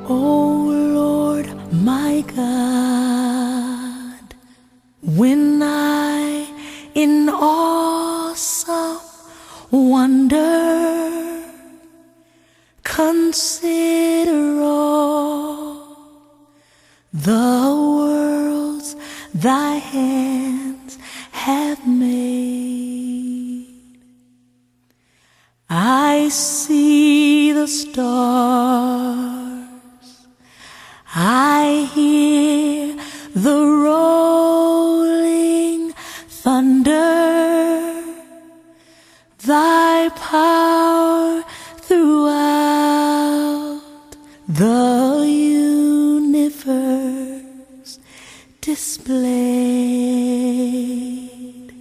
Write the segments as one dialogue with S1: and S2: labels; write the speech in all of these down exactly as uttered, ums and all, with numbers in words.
S1: O Lord my God, when I in awesome wonder consider all the worlds thy hands have made, I see the stars, I hear the rolling thunder, thy power throughout the universe displayed.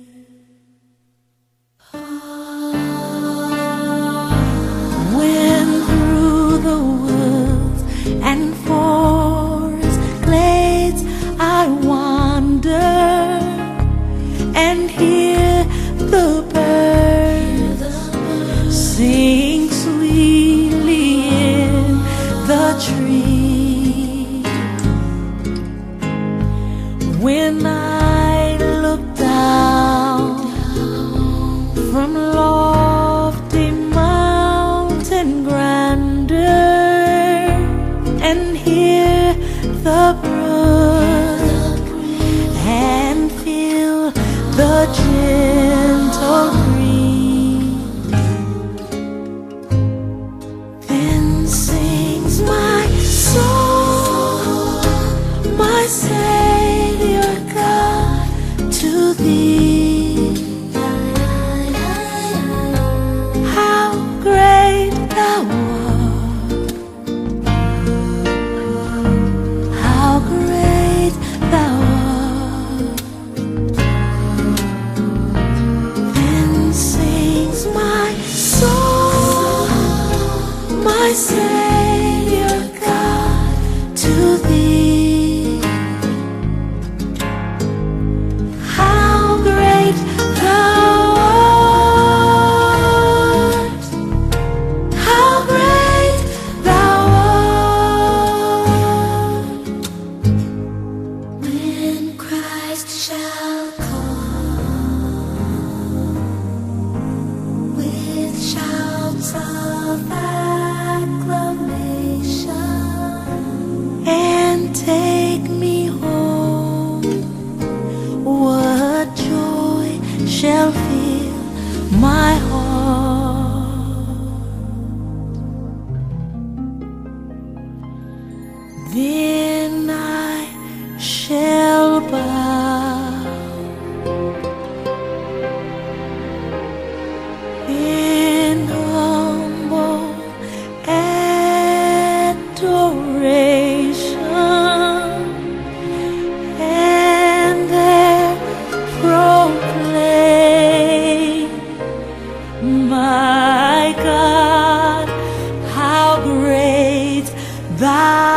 S1: When through the woods and forest glades I wander and hear the birds sing sweetly in the tree, when I look down from lofty mountain grandeur and hear the brook and feel the gentle breeze, then sings my soul, my Savior God, to thee. How great thou art, how great thou art. Then sings my soul, my Savior God, to thee. How great thou art, how great thou art. When Christ shall come with shouts of acclamation and take me home, what joy shall fill my heart. Then I shall bow in humble adoration and there proclaim, my God, how great thou